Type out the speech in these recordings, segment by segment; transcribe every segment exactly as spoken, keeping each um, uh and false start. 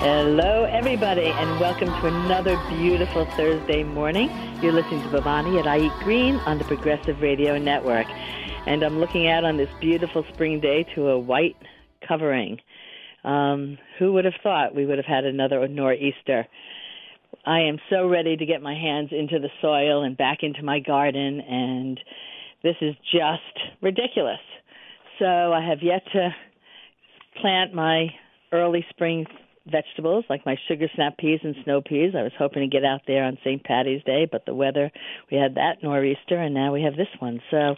Hello, everybody, and welcome to another beautiful Thursday morning. You're listening to Bhavani at I Eat Green on the Progressive Radio Network. And I'm looking out on this beautiful spring day to a white covering. Um, who would have thought we would have had another nor'easter? I am so ready to get my hands into the soil and back into my garden, and this is just ridiculous. So I have yet to plant my early spring vegetables like my sugar snap peas and snow peas. I was hoping to get out there on Saint Patty's Day, but the weather, we had that nor'easter, and now we have this one. So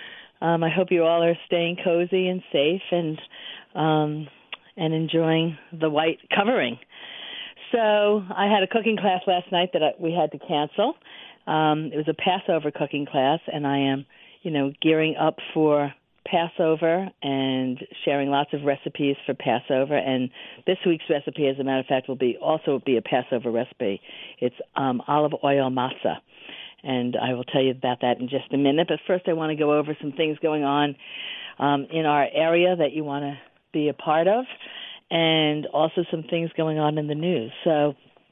um, I hope you all are staying cozy and safe and um, and enjoying the white covering. So I had a cooking class last night that I, we had to cancel. Um, it was a Passover cooking class, and I am, you know, gearing up for Passover and sharing lots of recipes for Passover. And this week's recipe, as a matter of fact, will be also be a Passover recipe. It's um, olive oil matzah, and I will tell you about that in just a minute. But first, I want to go over some things going on um, in our area that you want to be a part of, and also some things going on in the news. So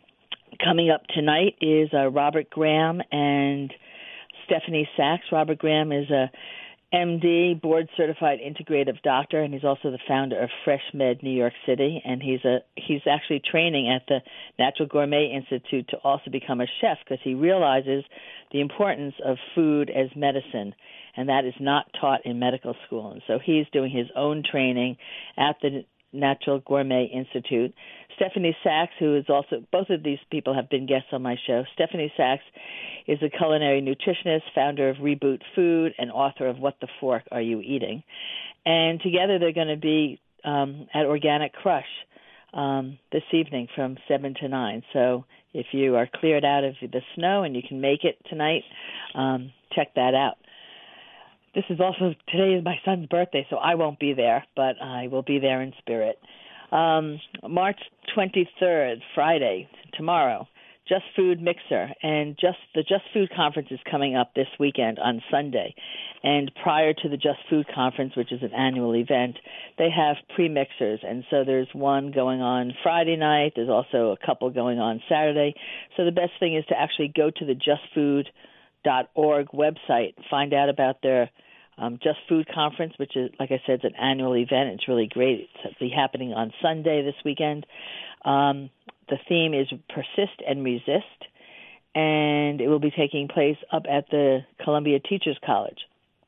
coming up tonight is uh, Robert Graham and Stephanie Sachs. Robert Graham is a M D, board-certified integrative doctor, and he's also the founder of Fresh Med New York City, and he's a he's actually training at the Natural Gourmet Institute to also become a chef because he realizes the importance of food as medicine, and that is not taught in medical school. And so he's doing his own training at the Natural Gourmet Institute. Stephanie Sachs, who is also, both of these people have been guests on my show. Stephanie Sachs is a culinary nutritionist, founder of Reboot Food, and author of What the Fork Are You Eating? And together they're going to be um, at Organic Crush um, this evening from seven to nine. So if you are cleared out of the snow and you can make it tonight, um, check that out. This is also, today is my son's birthday, so I won't be there, but I will be there in spirit. Um, March twenty-third, Friday, tomorrow, Just Food Mixer, and just the Just Food Conference is coming up this weekend on Sunday. And prior to the Just Food Conference, which is an annual event, they have pre-mixers, and so there's one going on Friday night. There's also a couple going on Saturday. So the best thing is to actually go to the just food dot org website, find out about their Um, Just Food Conference, which is, like I said, it's an annual event. It's really great. It's be happening on Sunday this weekend. Um, the theme is Persist and Resist, and it will be taking place up at the Columbia Teachers College.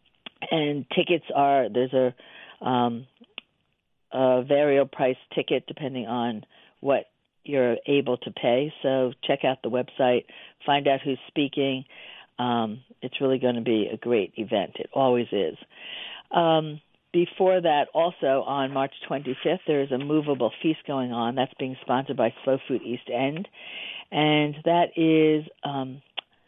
And tickets are, there's a, um, a variable price ticket depending on what you're able to pay. So check out the website, find out who's speaking. Um, it's really going to be a great event. It always is. Um, before that, also on March twenty-fifth, there is a movable feast going on. That's being sponsored by Slow Food East End, and that is um,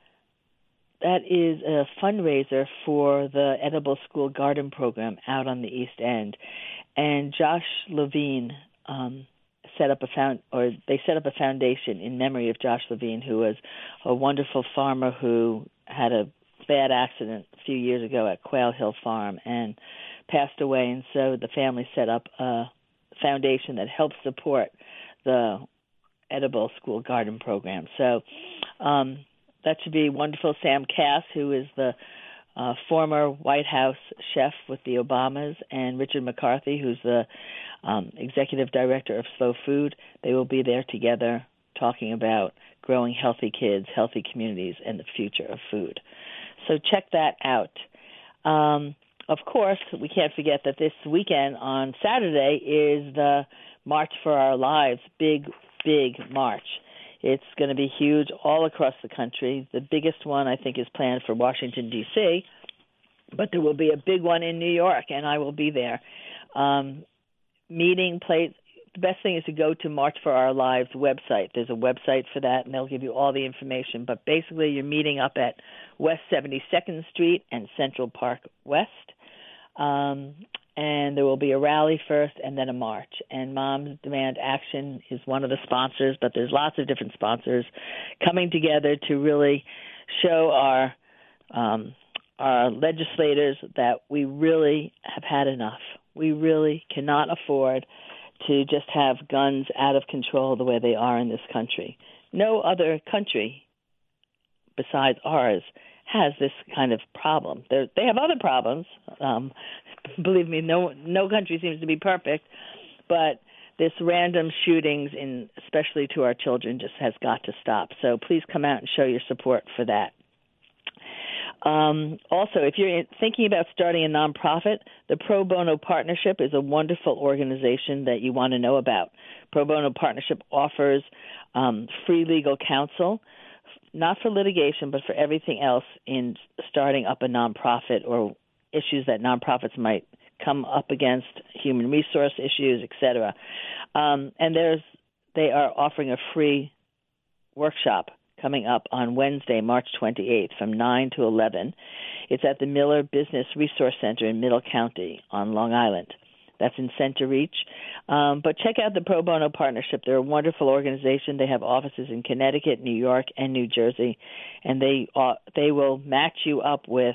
that is a fundraiser for the Edible School Garden Program out on the East End. And Josh Levine um, set up a found, or they set up a foundation in memory of Josh Levine, who was a wonderful farmer who had a bad accident a few years ago at Quail Hill Farm and passed away. And so the family set up a foundation that helps support the Edible School Garden Program. So um, that should be wonderful. Sam Cass, who is the uh, former White House chef with the Obamas, and Richard McCarthy, who's the um, executive director of Slow Food, they will be there together talking about growing healthy kids, healthy communities, and the future of food. So check that out. Um, of course, we can't forget that this weekend on Saturday is the March for Our Lives, big, big march. It's going to be huge all across the country. The biggest one, I think, is planned for Washington, D C, but there will be a big one in New York, and I will be there. Um, meeting place. The best thing is to go to March for Our Lives website. There's a website for that, and they'll give you all the information. But basically, you're meeting up at West seventy-second Street and Central Park West. Um, and there will be a rally first and then a march. And Moms Demand Action is one of the sponsors, but there's lots of different sponsors coming together to really show our um, our legislators that we really have had enough. We really cannot afford to just have guns out of control the way they are in this country. No other country besides ours has this kind of problem. They're, they have other problems. Um, believe me, no no country seems to be perfect, but this random shootings, in especially to our children, just has got to stop. So please come out and show your support for that. Um, also, if you're thinking about starting a nonprofit, the Pro Bono Partnership is a wonderful organization that you want to know about. Pro Bono Partnership offers um, free legal counsel, not for litigation, but for everything else in starting up a nonprofit or issues that nonprofits might come up against, human resource issues, et cetera. Um, and there's they are offering a free workshop coming up on Wednesday, March twenty-eighth from nine to eleven. It's at the Miller Business Resource Center in Middle County on Long Island. That's in Center Reach. Um, but check out the Pro Bono Partnership. They're a wonderful organization. They have offices in Connecticut, New York, and New Jersey, and they uh, they will match you up with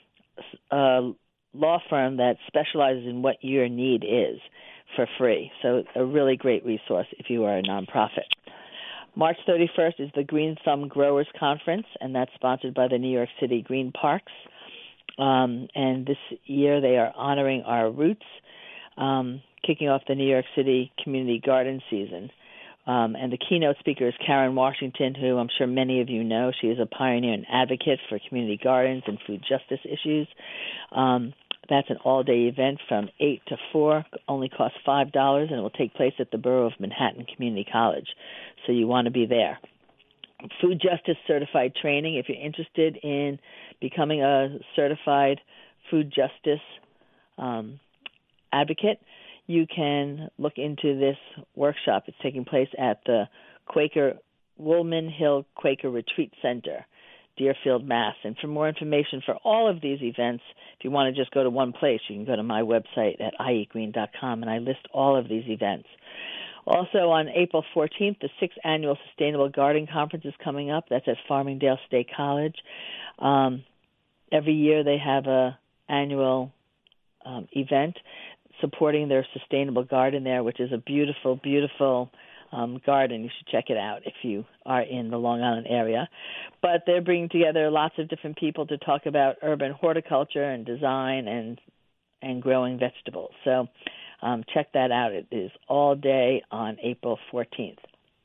a law firm that specializes in what your need is for free. So a really great resource if you are a nonprofit. March thirty-first is the Green Thumb Growers Conference, and that's sponsored by the New York City Green Parks. Um, and this year they are honoring our roots, um, kicking off the New York City Community Garden season. Um, and the keynote speaker is Karen Washington, who I'm sure many of you know. She is a pioneer and advocate for community gardens and food justice issues. Um, that's an all-day event from eight to four, only costs five dollars, and it will take place at the Borough of Manhattan Community College. So you want to be there. Food Justice Certified Training, if you're interested in becoming a certified food justice um, advocate, you can look into this workshop. It's taking place at the Quaker Woolman Hill Quaker Retreat Center, Deerfield, Mass. And for more information for all of these events, if you want to just go to one place, you can go to my website at i eat green dot com, and I list all of these events. Also, on April fourteenth, the sixth Annual Sustainable Garden Conference is coming up. That's at Farmingdale State College. Um, every year they have a annual um, event supporting their sustainable garden there, which is a beautiful, beautiful um, garden. You should check it out if you are in the Long Island area. But they're bringing together lots of different people to talk about urban horticulture and design and and growing vegetables. So um, check that out. It is all day on April fourteenth.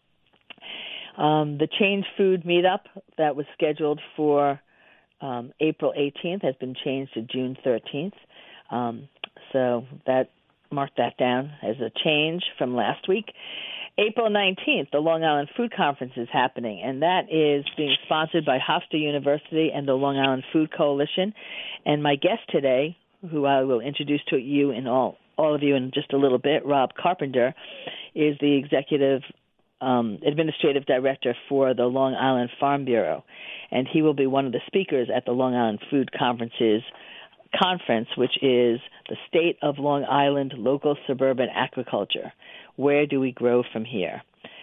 Um, the Change Food Meetup that was scheduled for um, April eighteenth has been changed to June thirteenth. Um, so that mark that down as a change from last week. April nineteenth, the Long Island Food Conference is happening, and that is being sponsored by Hofstra University and the Long Island Food Coalition. And my guest today, who I will introduce to you and all, all of you in just a little bit, Rob Carpenter, is the executive um, administrative director for the Long Island Farm Bureau, and he will be one of the speakers at the Long Island Food Conference's conference, which is the State of Long Island Local Suburban Agriculture. Where do we grow from here?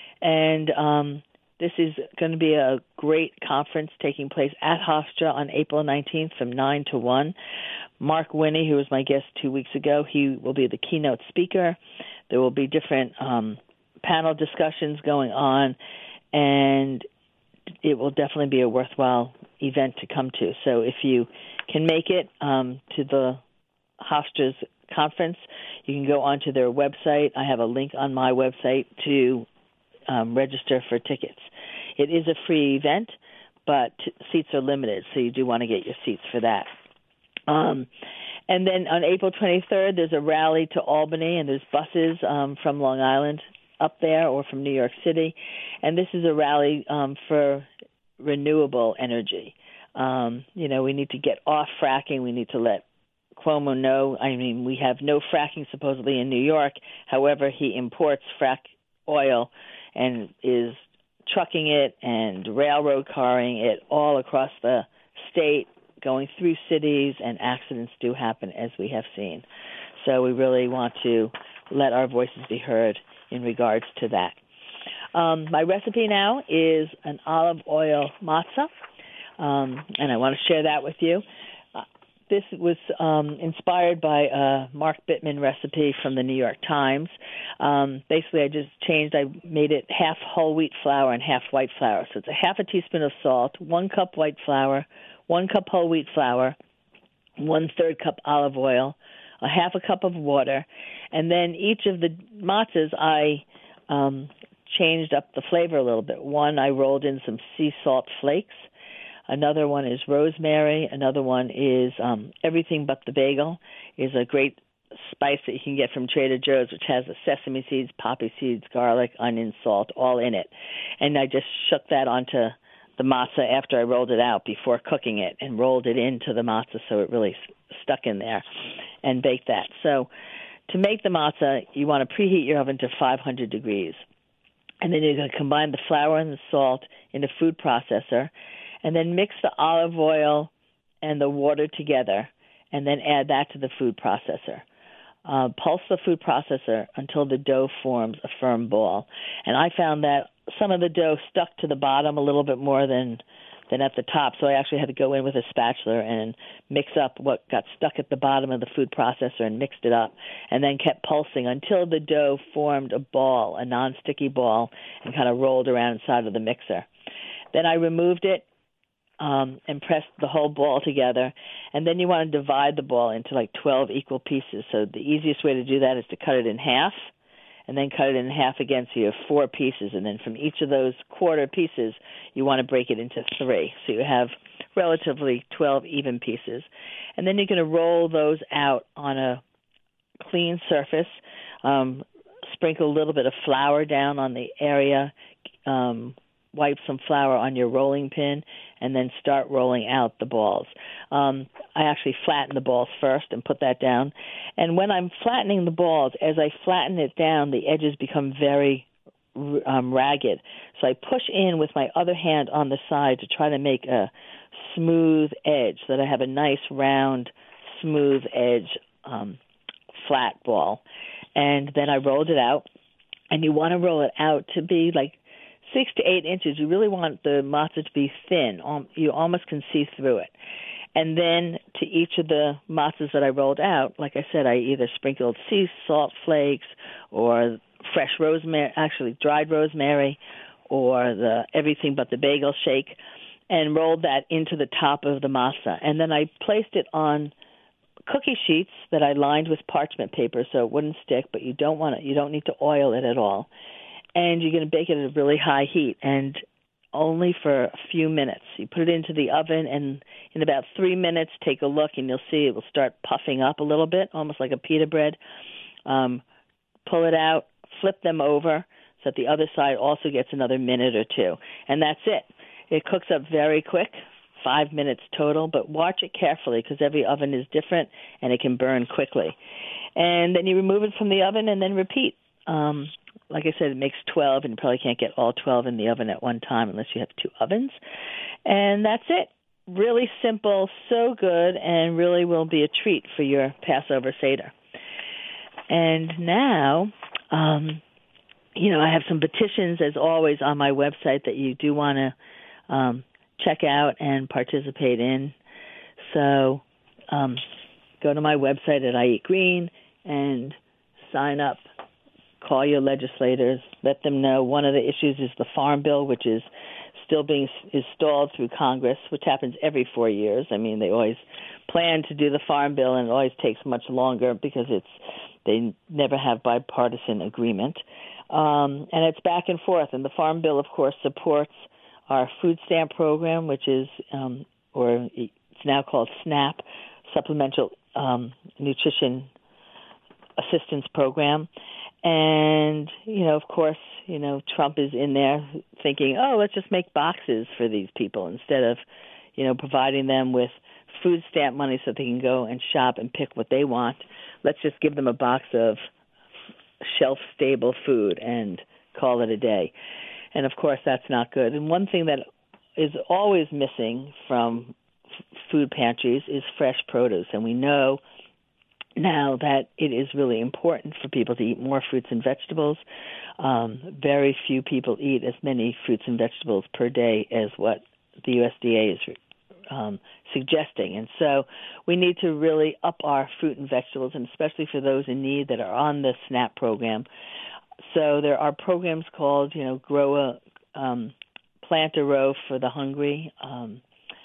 And um, this is going to be a great conference taking place at Hofstra on April nineteenth from nine to one. Mark Winnie, who was my guest two weeks ago, he will be the keynote speaker. There will be different um, panel discussions going on, and it will definitely be a worthwhile event to come to. So if you can make it um, to the Hofstra's conference, you can go onto their website. I have a link on my website to um, register for tickets. It is a free event, but t- seats are limited, so you do want to get your seats for that. Um, and then on April twenty-third, there's a rally to Albany, and there's buses um, from Long Island up there or from New York City. And this is a rally um, for renewable energy. Um, you know, we need to get off fracking. We need to let Cuomo know. I mean, we have no fracking supposedly in New York. However, he imports frack oil and is trucking it and railroad carring it all across the state, going through cities, and accidents do happen, as we have seen. So we really want to let our voices be heard in regards to that. Um, my recipe now is an olive oil matzah, um, and I want to share that with you. Uh, this was um, inspired by a Mark Bittman recipe from the New York Times. Um, basically, I just changed, I made it half whole wheat flour and half white flour. So it's a half a teaspoon of salt, one cup white flour, one cup whole wheat flour, one-third cup olive oil, a half a cup of water, and then each of the matzahs I um, changed up the flavor a little bit. One, I rolled in some sea salt flakes. Another one is rosemary. Another one is um, everything but the bagel, is a great spice that you can get from Trader Joe's, which has the sesame seeds, poppy seeds, garlic, onion, salt, all in it. And I just shook that onto the matzah after I rolled it out before cooking it, and rolled it into the matzah so it really stuck in there, and baked that. So to make the matzah, you want to preheat your oven to five hundred degrees. And then you're going to combine the flour and the salt in a food processor, and then mix the olive oil and the water together, and then add that to the food processor. Uh, pulse the food processor until the dough forms a firm ball. And I found that some of the dough stuck to the bottom a little bit more than than at the top, so I actually had to go in with a spatula and mix up what got stuck at the bottom of the food processor and mixed it up, and then kept pulsing until the dough formed a ball, a non-sticky ball, and kind of rolled around inside of the mixer. Then I removed it um, and pressed the whole ball together, and then you want to divide the ball into like twelve equal pieces. So the easiest way to do that is to cut it in half, and then cut it in half again, so you have four pieces. And then from each of those quarter pieces, you want to break it into three. So you have relatively twelve even pieces. And then you're going to roll those out on a clean surface, um, sprinkle a little bit of flour down on the area, um, wipe some flour on your rolling pin, and then start rolling out the balls. Um, I actually flatten the balls first and put that down. And when I'm flattening the balls, as I flatten it down, the edges become very um, ragged. So I push in with my other hand on the side to try to make a smooth edge so that I have a nice, round, smooth edge, um, flat ball. And then I rolled it out. And you want to roll it out to be like six to eight inches. You really want the matzah to be thin. You almost can see through it. And then to each of the matzahs that I rolled out, like I said, I either sprinkled sea salt flakes or fresh rosemary, actually dried rosemary, or the everything but the bagel shake, and rolled that into the top of the matzah. And then I placed it on cookie sheets that I lined with parchment paper so it wouldn't stick, but you don't want it, you don't need to oil it at all. And you're going to bake it at a really high heat, and only for a few minutes. You put it into the oven, and in about three minutes, take a look, and you'll see it will start puffing up a little bit, almost like a pita bread. Um, pull it out, flip them over, so that the other side also gets another minute or two. And that's it. It cooks up very quick, five minutes total, but watch it carefully because every oven is different, and it can burn quickly. And then you remove it from the oven and then repeat. Um, like I said, it makes twelve, and you probably can't get all twelve in the oven at one time unless you have two ovens. And that's it. Really simple, so good, and really will be a treat for your Passover Seder. And now, um, you know, I have some petitions, as always, on my website that you do want to um, check out and participate in. So um, go to my website at I Eat Green and sign up. Call your legislators. Let them know. One of the issues is the Farm Bill, which is still being is stalled through Congress, which happens every four years. I mean, they always plan to do the Farm Bill, and it always takes much longer because it's they never have bipartisan agreement. Um, and it's back and forth. And the Farm Bill, of course, supports our food stamp program, which is, um, or it's now called SNAP, Supplemental um, Nutrition Assistance Program. And, you know, of course, you know, Trump is in there thinking, oh, let's just make boxes for these people instead of, you know, providing them with food stamp money so they can go and shop and pick what they want. Let's just give them a box of shelf-stable food and call it a day. And, of course, that's not good. And one thing that is always missing from f- food pantries is fresh produce. And we know now that it is really important for people to eat more fruits and vegetables. Um, very few people eat as many fruits and vegetables per day as what the U S D A is um, suggesting. And so we need to really up our fruit and vegetables, and especially for those in need that are on the SNAP program. So there are programs called, you know, Grow a um, Plant a Row for the Hungry, um,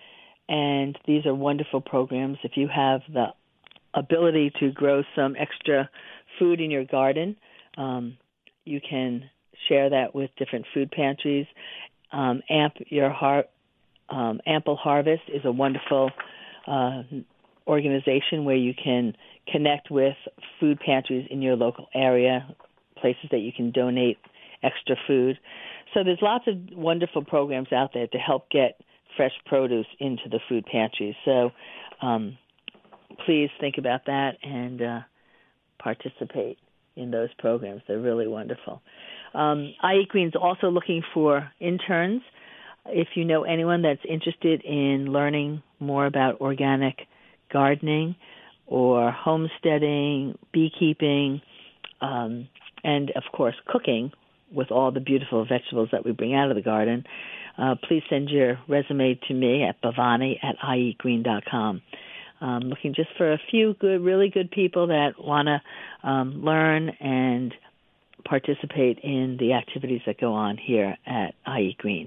and these are wonderful programs. If you have the ability to grow some extra food in your garden, um, you can share that with different food pantries. Um, Amp Your Har- um, Ample Harvest is a wonderful uh, organization where you can connect with food pantries in your local area, places that you can donate extra food. So there's lots of wonderful programs out there to help get fresh produce into the food pantries. So um, please think about that and uh, participate in those programs. They're really wonderful. Um, I Eat Green's also looking for interns. If you know anyone that's interested in learning more about organic gardening or homesteading, beekeeping, um, and, of course, cooking with all the beautiful vegetables that we bring out of the garden, uh, please send your resume to me at Bhavani at I eat green dot com. Um, looking just for a few good, really good people that want to um, learn and participate in the activities that go on here at I Eat Green.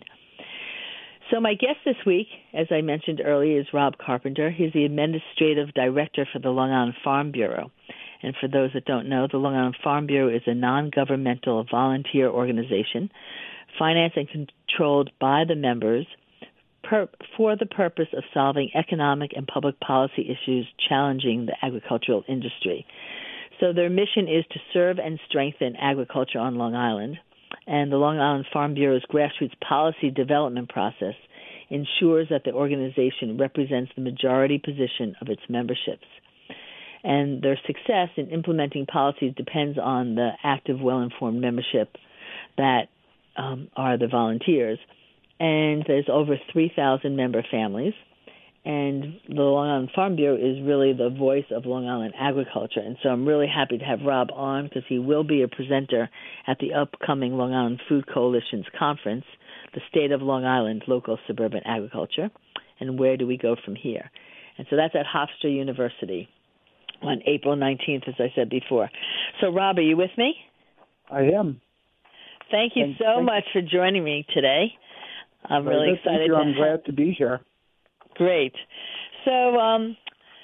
So my guest this week, as I mentioned earlier, is Rob Carpenter. He's the Administrative Director for the Long Island Farm Bureau. And for those that don't know, the Long Island Farm Bureau is a non-governmental volunteer organization financed and controlled by the members per, for the purpose of solving economic and public policy issues challenging the agricultural industry. So their mission is to serve and strengthen agriculture on Long Island, and the Long Island Farm Bureau's grassroots policy development process ensures that the organization represents the majority position of its memberships. And their success in implementing policies depends on the active, well-informed membership that um, are the volunteers. And there's over three thousand member families. And the Long Island Farm Bureau is really the voice of Long Island agriculture. And so I'm really happy to have Rob on because he will be a presenter at the upcoming Long Island Food Coalition's conference, the State of Long Island Local Suburban Agriculture, and where do we go from here? And so that's at Hofstra University on April nineteenth, as I said before. So, Rob, are you with me? I am. Thank you Thank, so thank much for joining me today. I'm Very really good. excited. Thank you. To I'm have... glad to be here. Great. So um,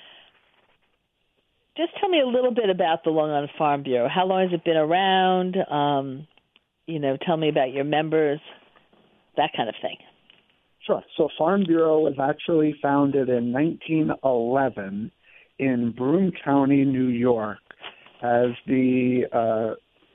just tell me a little bit about the Long Island Farm Bureau. How long has it been around? Um, you know, tell me about your members, that kind of thing. Sure. So Farm Bureau was actually founded in nineteen eleven in Broome County, New York, as the uh,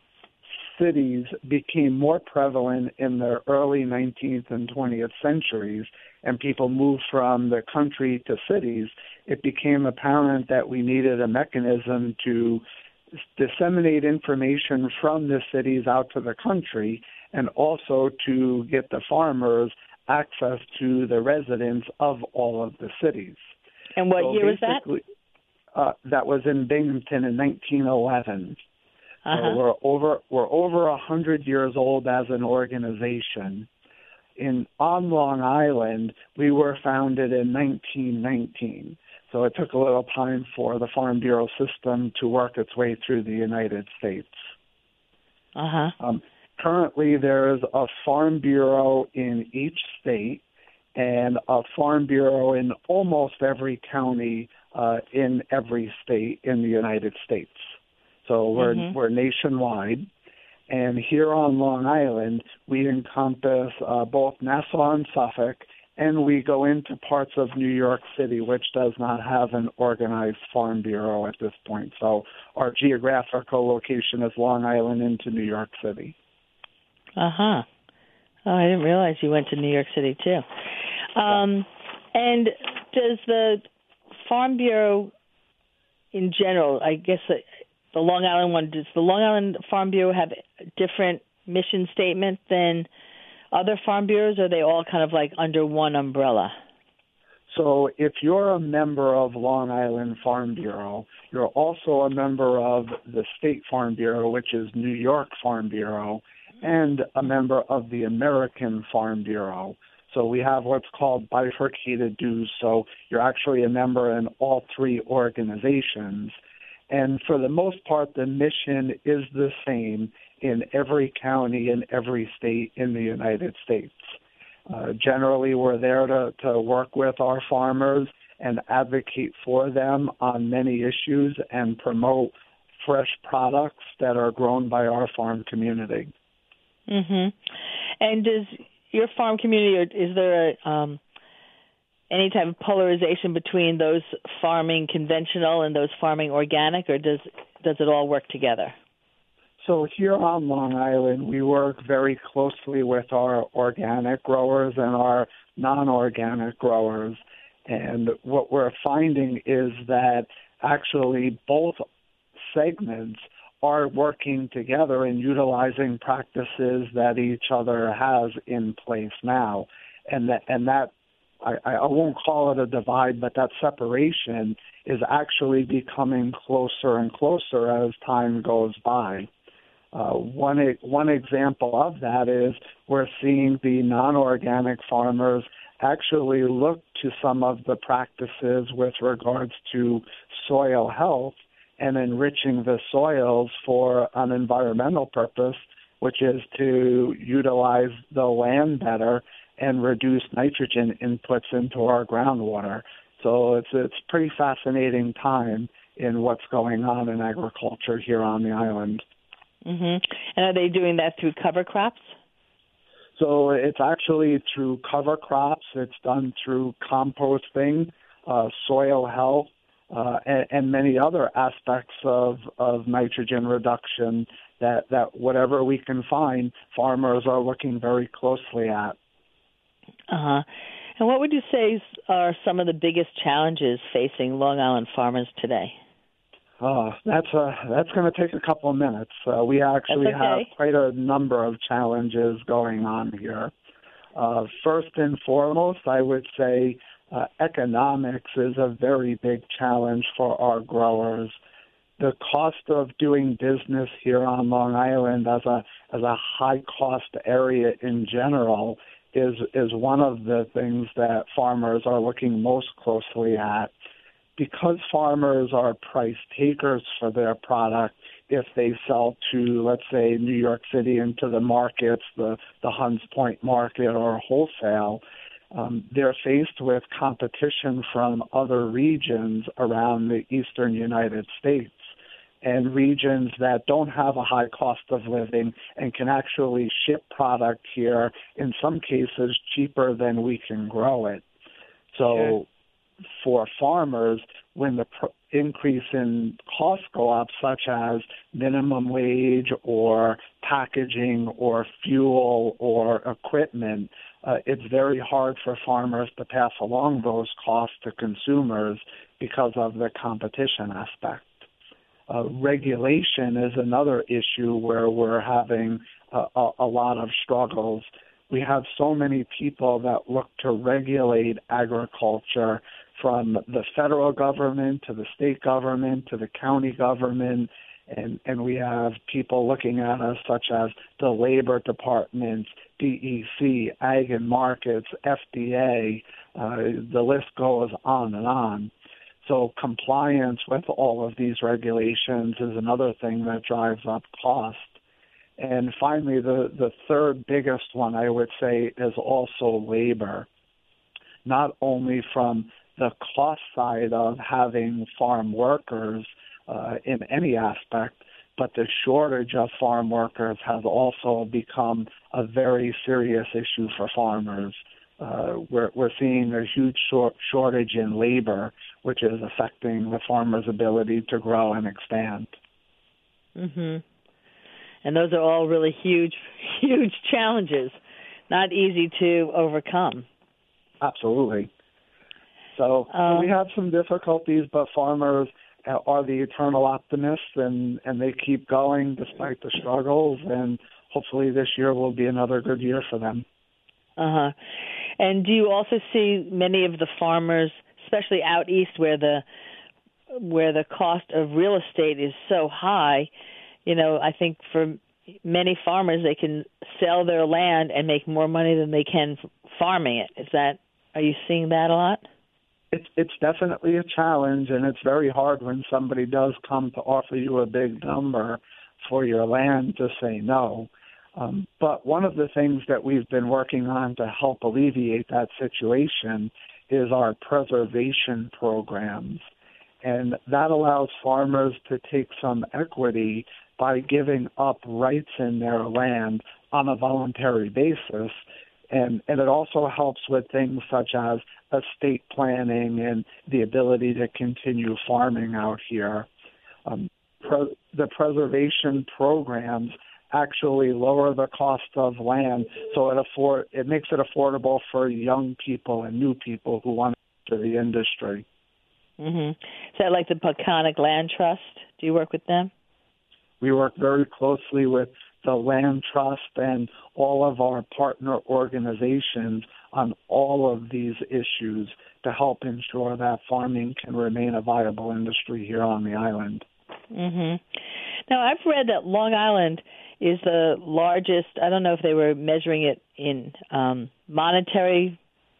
cities became more prevalent in the early nineteenth and twentieth centuries, and people moved from the country to cities. It became apparent that we needed a mechanism to disseminate information from the cities out to the country, and also to get the farmers access to the residents of all of the cities. And what so year was that? Uh, that was in Binghamton in nineteen eleven. Uh-huh. So we're over we're over a hundred years old as an organization. In on Long Island, we were founded in nineteen nineteen. So it took a little time for the Farm Bureau system to work its way through the United States. Uh-huh. Um, currently, there is a Farm Bureau in each state and a Farm Bureau in almost every county uh, in every state in the United States. So we're Mm-hmm. we're nationwide. And here on Long Island, we encompass uh, both Nassau and Suffolk, and we go into parts of New York City, which does not have an organized Farm Bureau at this point. So our geographical location is Long Island into New York City. Uh-huh. Oh, I didn't realize you went to New York City, too. Um, and does the Farm Bureau in general, I guess the, the Long Island one, does the Long Island Farm Bureau have a different mission statement than other farm bureaus, or are they all kind of like under one umbrella? So if you're a member of Long Island Farm Bureau, you're also a member of the State Farm Bureau, which is New York Farm Bureau, and a member of the American Farm Bureau. So we have what's called bifurcated dues. So you're actually a member in all three organizations. And for the most part, the mission is the same in every county in every state in the United States. Uh, generally, we're there to, to work with our farmers and advocate for them on many issues and promote fresh products that are grown by our farm community. Mm-hmm. And does your farm community, or is there a, um, any type of polarization between those farming conventional and those farming organic, or does does it all work together? So here on Long Island, we work very closely with our organic growers and our non-organic growers. And what we're finding is that actually both segments are working together and utilizing practices that each other has in place now. And that, and that I, I won't call it a divide, but that separation is actually becoming closer and closer as time goes by. Uh, one one example of that is we're seeing the non-organic farmers actually look to some of the practices with regards to soil health and enriching the soils for an environmental purpose, which is to utilize the land better and reduce nitrogen inputs into our groundwater. So it's it's a pretty fascinating time in what's going on in agriculture here on the island. Mm-hmm. And are they doing that through cover crops? So it's actually through cover crops. It's done through composting, uh, soil health, uh, and, and many other aspects of, of nitrogen reduction that, that whatever we can find, farmers are looking very closely at. Uh-huh. And what would you say are some of the biggest challenges facing Long Island farmers today? Oh, that's a, that's going to take a couple of minutes. Uh, we actually okay. have quite a number of challenges going on here. Uh, first and foremost, I would say uh, economics is a very big challenge for our growers. The cost of doing business here on Long Island as a as a high cost area in general is is one of the things that farmers are looking most closely at. Because farmers are price takers for their product, if they sell to, let's say, New York City into the markets, the, the Hunts Point market or wholesale, um, they're faced with competition from other regions around the eastern United States and regions that don't have a high cost of living and can actually ship product here, in some cases, cheaper than we can grow it. So. Sure. For farmers, when the pr- increase in costs go up, such as minimum wage or packaging or fuel or equipment, uh, it's very hard for farmers to pass along those costs to consumers because of the competition aspect. Uh, regulation is another issue where we're having uh, a, a lot of struggles. We have so many people that look to regulate agriculture, from the federal government to the state government to the county government, and, and we have people looking at us such as the Labor Department, D E C, Ag and Markets, F D A, uh, the list goes on and on. So compliance with all of these regulations is another thing that drives up cost. And finally, the, the third biggest one, I would say, is also labor, not only from the cost side of having farm workers uh, in any aspect, but the shortage of farm workers has also become a very serious issue for farmers. Uh, we're, we're seeing a huge short, shortage in labor, which is affecting the farmers' ability to grow and expand. Mm-hmm. And those are all really huge, huge challenges, not easy to overcome. Absolutely. So um, we have some difficulties, but farmers are the eternal optimists, and, and they keep going despite the struggles, and hopefully this year will be another good year for them. Uh-huh. And do you also see many of the farmers, especially out east where the where the cost of real estate is so high, you know, I think for many farmers, they can sell their land and make more money than they can farming it. Is that, are you seeing that a lot? It's it's definitely a challenge, and it's very hard when somebody does come to offer you a big number for your land to say no. Um, but one of the things that we've been working on to help alleviate that situation is our preservation programs. And that allows farmers to take some equity by giving up rights in their land on a voluntary basis. And, and it also helps with things such as estate planning and the ability to continue farming out here. Um, pre- the preservation programs actually lower the cost of land, so it afford it makes it affordable for young people and new people who want to enter the industry. Mm-hmm. Is that like the Peconic Land Trust? Do you work with them? We work very closely with the Land Trust and all of our partner organizations on all of these issues to help ensure that farming can remain a viable industry here on the island. Mm-hmm. Now, I've read that Long Island is the largest, I don't know if they were measuring it in um, monetary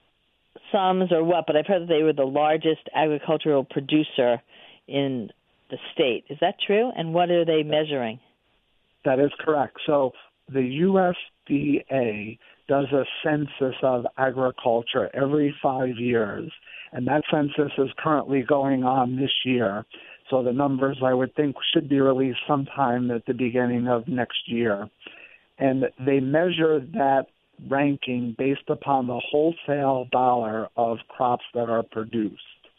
sums or what, but I've heard that they were the largest agricultural producer in the state. Is that true? And what are they measuring? That is correct. So the U S D A does a census of agriculture every five years, and that census is currently going on this year. So the numbers, I would think, should be released sometime at the beginning of next year. And they measure that ranking based upon the wholesale dollar of crops that are produced.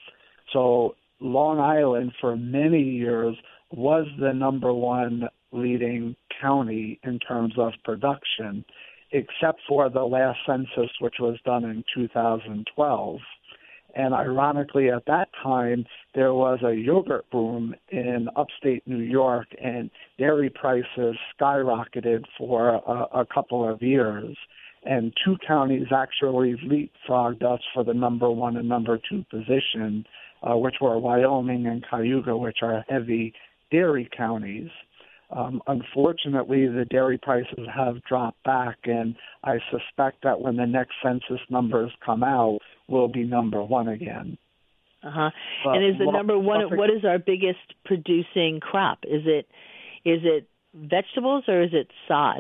So Long Island, for many years, was the number one leading county in terms of production, except for the last census, which was done in two thousand twelve. And ironically, at that time, there was a yogurt boom in upstate New York, and dairy prices skyrocketed for a, a couple of years. And two counties actually leapfrogged us for the number one and number two position, uh, which were Wyoming and Cayuga, which are heavy dairy counties. Um, unfortunately, the dairy prices have dropped back, and I suspect that when the next census numbers come out, we'll be number one again. Uh-huh. And is the number one, what is our biggest producing crop? Is it is it vegetables or is it sod?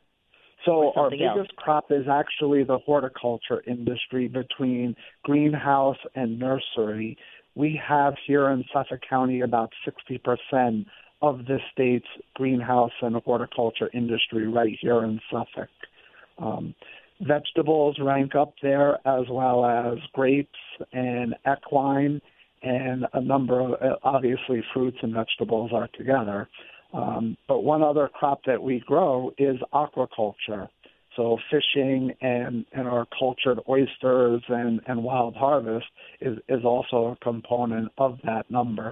So our biggest else? crop is actually the horticulture industry between greenhouse and nursery. We have here in Suffolk County about sixty percent of the state's greenhouse and horticulture industry right here in Suffolk. Um, vegetables rank up there, as well as grapes and equine, and a number of, obviously, fruits and vegetables are together. Um, but one other crop that we grow is aquaculture. So fishing and, and our cultured oysters and, and wild harvest is, is also a component of that number.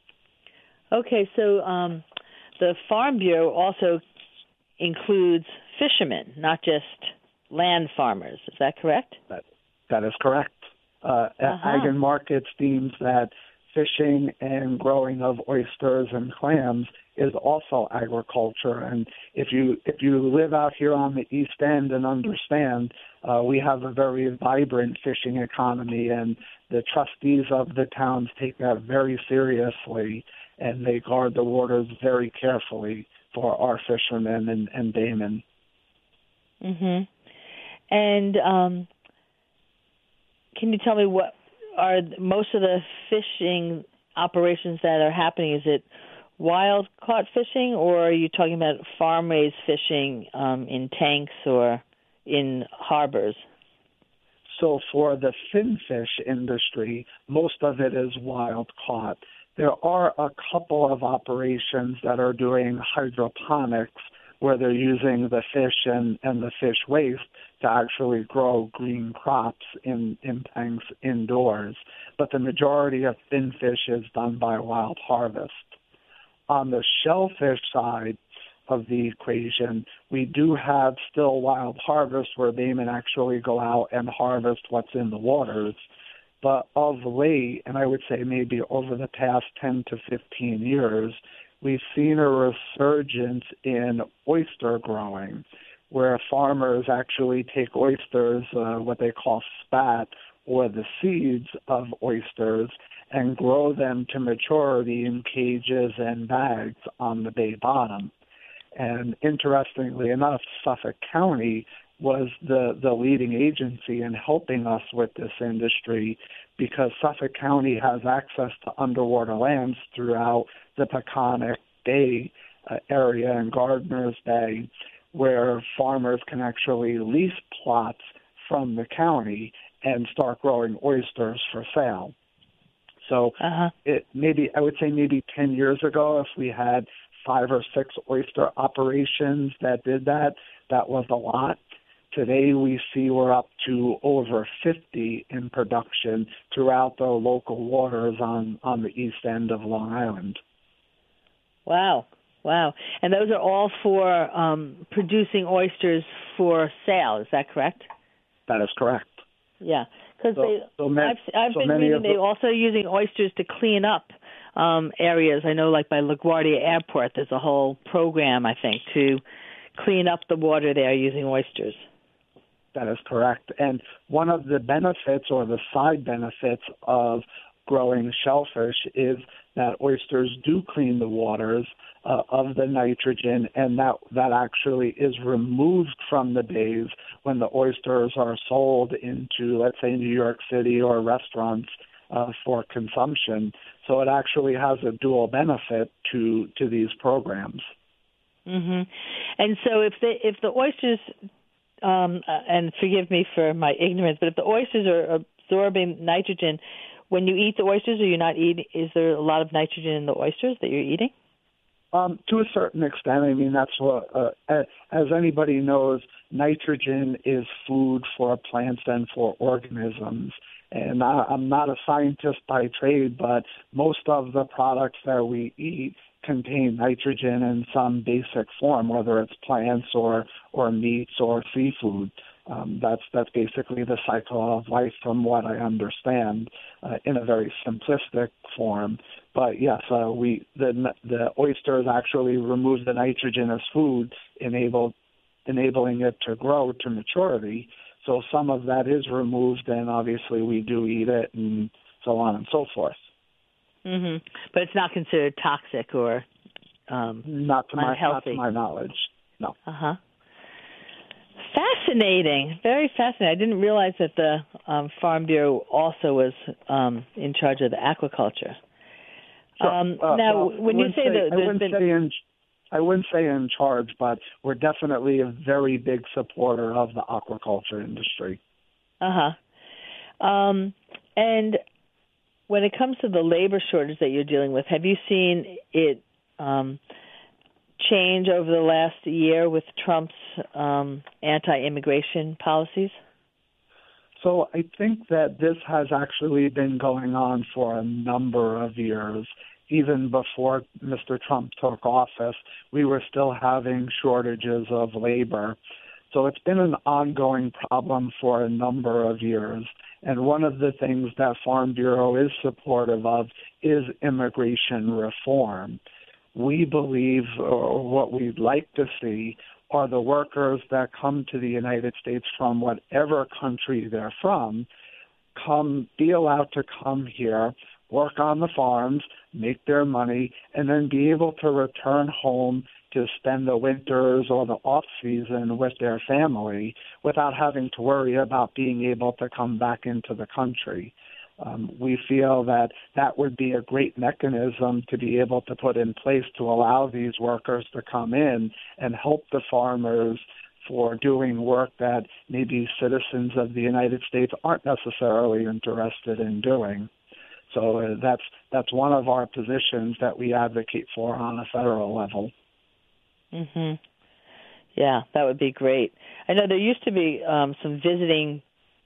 Okay, so um, the Farm Bureau also includes fishermen, not just land farmers. Is that correct? That, that is correct. Uh, uh-huh. Ag and Markets deems that fishing and growing of oysters and clams is also agriculture. And if you if you live out here on the East End and understand, uh, we have a very vibrant fishing economy, and the trustees of the towns take that very seriously, and they guard the waters very carefully for our fishermen and, and baymen. Mm-hmm. And um, can you tell me what are most of the fishing operations that are happening? Is it wild caught fishing, or are you talking about farm raised fishing um, in tanks or in harbors? So for the finfish industry, most of it is wild caught. There are a couple of operations that are doing hydroponics, where they're using the fish and, and the fish waste to actually grow green crops in, in tanks indoors. But the majority of finfish is done by wild harvest. On the shellfish side of the equation, we do have still wild harvest where baymen actually go out and harvest what's in the waters. But of late, and I would say maybe over the past ten to fifteen years, we've seen a resurgence in oyster growing, where farmers actually take oysters, uh, what they call spat, or the seeds of oysters, and grow them to maturity in cages and bags on the bay bottom. And interestingly enough, Suffolk County was the, the leading agency in helping us with this industry, because Suffolk County has access to underwater lands throughout the Peconic Bay uh, area and Gardner's Bay, where farmers can actually lease plots from the county and start growing oysters for sale. So uh-huh. it maybe I would say maybe ten years ago, if we had five or six oyster operations that did that, that was a lot. Today we see we're up to over fifty in production throughout the local waters on, on the east end of Long Island. Wow. Wow. And those are all for um, producing oysters for sale, is that correct? That is correct. Yeah, because so, so I've, I've so been reading the, they're also using oysters to clean up um, areas. I know, like by LaGuardia Airport, there's a whole program, I think, to clean up the water there using oysters. That is correct. And one of the benefits or the side benefits of growing shellfish is that oysters do clean the waters uh, of the nitrogen, and that, that actually is removed from the bays when the oysters are sold into, let's say, New York City or restaurants uh, for consumption. So it actually has a dual benefit to, to these programs. Mm-hmm. And so if the, if the oysters, um, and forgive me for my ignorance, but if the oysters are absorbing nitrogen, when you eat the oysters, are you not eating? Is there a lot of nitrogen in the oysters that you're eating? Um, to a certain extent. I mean, that's what, uh, as anybody knows, nitrogen is food for plants and for organisms. And I, I'm not a scientist by trade, but most of the products that we eat contain nitrogen in some basic form, whether it's plants or, or meats or seafood. Um, that's that's basically the cycle of life, from what I understand, uh, in a very simplistic form. But yes, uh, we the the oysters actually remove the nitrogen as food, enable enabling it to grow to maturity. So some of that is removed, and obviously we do eat it, and so on and so forth. Mm-hmm. But it's not considered toxic or um, not to my unhealthy. Not to my knowledge. No. Uh huh. Fascinating, very fascinating. I didn't realize that the um, Farm Bureau also was um, in charge of the aquaculture. Sure. Um, uh, now, well, when you say, say, that I there's wouldn't been... say in, I wouldn't say in charge, but we're definitely a very big supporter of the aquaculture industry. Uh huh. Um, and when it comes to the labor shortage that you're dealing with, have you seen it um, change over the last year with Trump's um, anti-immigration policies? So I think that this has actually been going on for a number of years. Even before Mister Trump took office, we were still having shortages of labor. So it's been an ongoing problem for a number of years. And one of the things that Farm Bureau is supportive of is immigration reform. We believe, or what we'd like to see, are the workers that come to the United States from whatever country they're from, come be allowed to come here, work on the farms, make their money, and then be able to return home to spend the winters or the off-season with their family without having to worry about being able to come back into the country. Um, we feel that that would be a great mechanism to be able to put in place to allow these workers to come in and help the farmers for doing work that maybe citizens of the United States aren't necessarily interested in doing. So uh, that's that's one of our positions that we advocate for on a federal level. Mhm. Yeah, that would be great. I know there used to be um, some visiting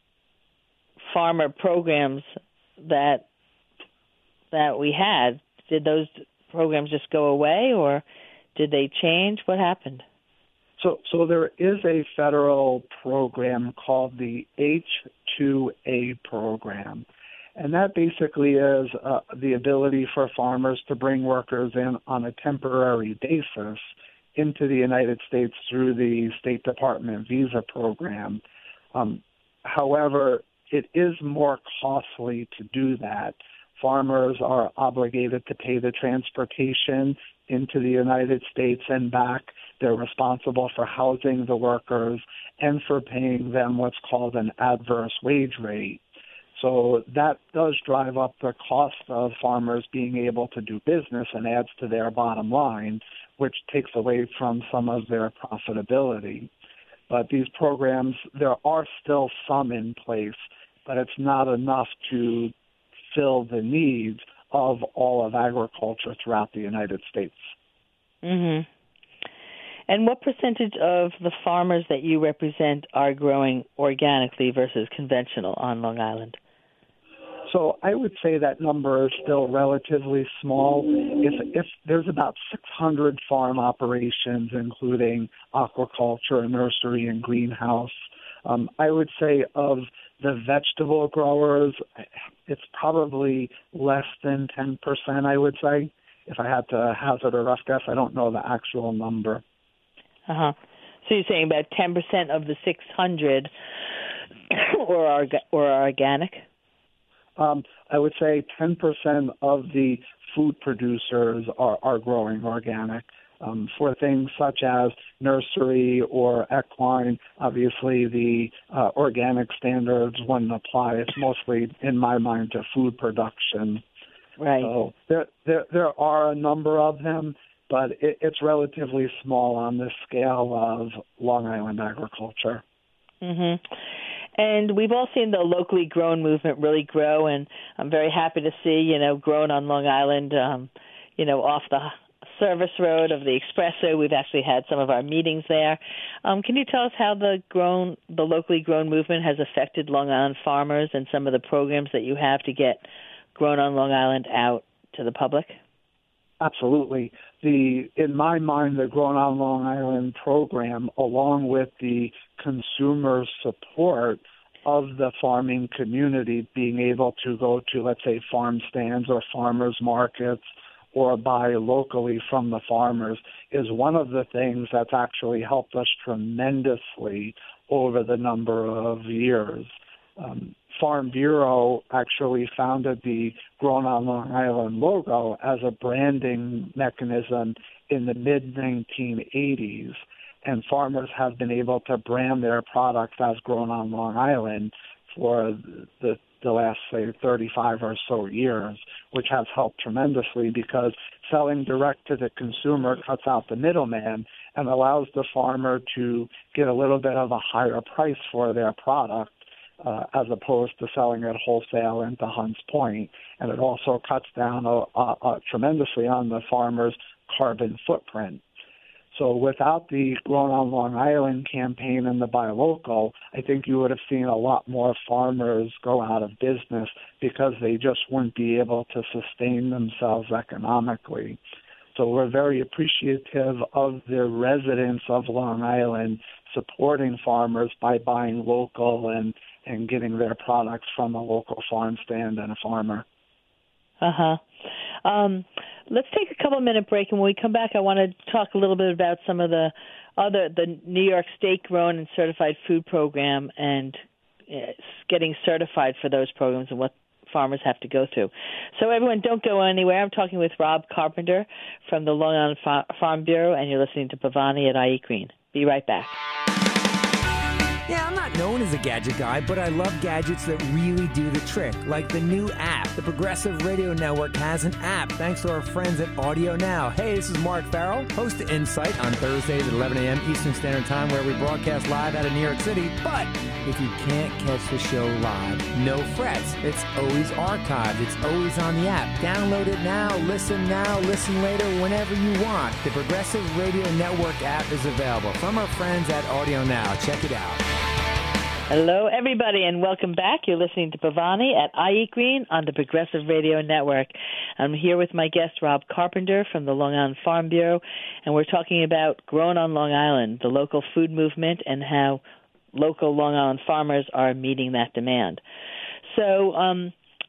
farmer programs that that we had. Did those programs just go away, or did they change? What happened? So, so there is a federal program called the H two A program, And that basically is uh, the ability for farmers to bring workers in on a temporary basis into the United States through the State Department visa program. Um, however, it is more costly to do that. Farmers are obligated to pay the transportation into the United States and back. They're responsible for housing the workers and for paying them what's called an adverse wage rate. So that does drive up the cost of farmers being able to do business and adds to their bottom line, which takes away from some of their profitability. But these programs, there are still some in place, but it's not enough to fill the needs of all of agriculture throughout the United States. Mm-hmm. And what percentage of the farmers that you represent are growing organically versus conventional on Long Island? So I would say that number is still relatively small. If, if there's about six hundred farm operations, including aquaculture, nursery, and greenhouse, um, I would say of the vegetable growers, it's probably less than ten percent, I would say. If I had to hazard a rough guess, I don't know the actual number. Uh-huh. So you're saying about ten percent of the six hundred or are, or are organic? Um, I would say ten percent of the food producers are, are growing organic. Um, for things such as nursery or equine, obviously the uh, organic standards wouldn't apply. It's mostly, in my mind, to food production. Right. So there, there, there are a number of them, but it, it's relatively small on the scale of Long Island agriculture. Mm-hmm. And we've all seen the locally grown movement really grow, and I'm very happy to see, you know, grown on Long Island, um, you know, off the service road of the Espresso. We've actually had some of our meetings there. Um, can you tell us how the grown, the locally grown movement has affected Long Island farmers and some of the programs that you have to get grown on Long Island out to the public? Absolutely. The in my mind, the Grown on Long Island program, along with the consumer support of the farming community, being able to go to, let's say, farm stands or farmers markets or buy locally from the farmers, is one of the things that's actually helped us tremendously over the number of years. Um, Farm Bureau actually founded the Grown on Long Island logo as a branding mechanism in the mid nineteen eighties, and farmers have been able to brand their products as Grown on Long Island for the, the last, say, thirty-five or so years, which has helped tremendously because selling direct to the consumer cuts out the middleman and allows the farmer to get a little bit of a higher price for their product, Uh, as opposed to selling at wholesale into Hunts Point. And it also cuts down uh, uh, tremendously on the farmer's carbon footprint. So without the Grown on Long Island campaign and the Buy Local, I think you would have seen a lot more farmers go out of business because they just wouldn't be able to sustain themselves economically. So we're very appreciative of the residents of Long Island supporting farmers by buying local and and getting their products from a local farm stand and a farmer. Uh-huh. Um, let's take a couple-minute break, and when we come back, I want to talk a little bit about some of the other, the New York State-grown and certified food program and uh, getting certified for those programs and what farmers have to go through. So everyone, don't go anywhere. I'm talking with Rob Carpenter from the Long Island Farm Bureau, and you're listening to Pavani at I Eat Green. Be right back. Yeah, I'm not known as a gadget guy, but I love gadgets that really do the trick, like the new app. The Progressive Radio Network has an app, thanks to our friends at Audio Now. Hey, this is Mark Farrell, host of Insight on Thursdays at eleven a.m. Eastern Standard Time, where we broadcast live out of New York City. But if you can't catch the show live, no frets. It's always archived. It's always on the app. Download it now, listen now, listen later, whenever you want. The Progressive Radio Network app is available from our friends at Audio Now. Check it out. Hello, everybody, and welcome back. You're listening to Pavani at I Eat Green on the Progressive Radio Network. I'm here with my guest, Rob Carpenter from the Long Island Farm Bureau, and we're talking about Grown on Long Island, the local food movement, and how local Long Island farmers are meeting that demand. So um,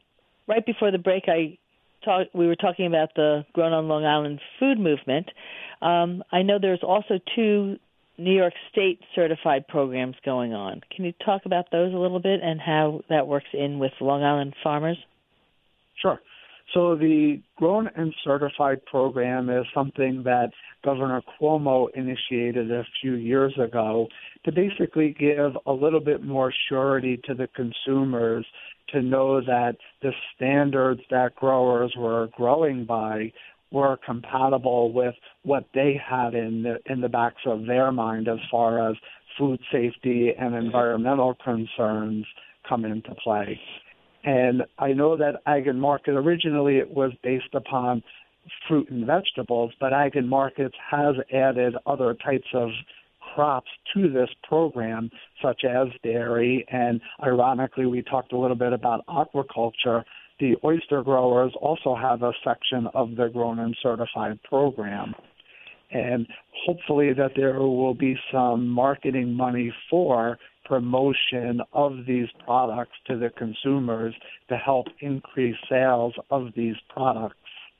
right before the break, I talk, we were talking about the Grown on Long Island food movement. Um, I know there's also two New York State certified programs going on. Can you talk about those a little bit and how that works in with Long Island farmers? Sure. So the Grown and Certified program is something that Governor Cuomo initiated a few years ago to basically give a little bit more surety to the consumers to know that the standards that growers were growing by were compatible with what they had in the, in the backs of their mind as far as food safety and environmental concerns come into play. And I know that Ag and Market, originally it was based upon fruit and vegetables, but Ag and Markets has added other types of crops to this program, such as dairy. And ironically, we talked a little bit about aquaculture. The oyster growers also have a section of the Grown and Certified program. And hopefully that there will be some marketing money for promotion of these products to the consumers to help increase sales of these products.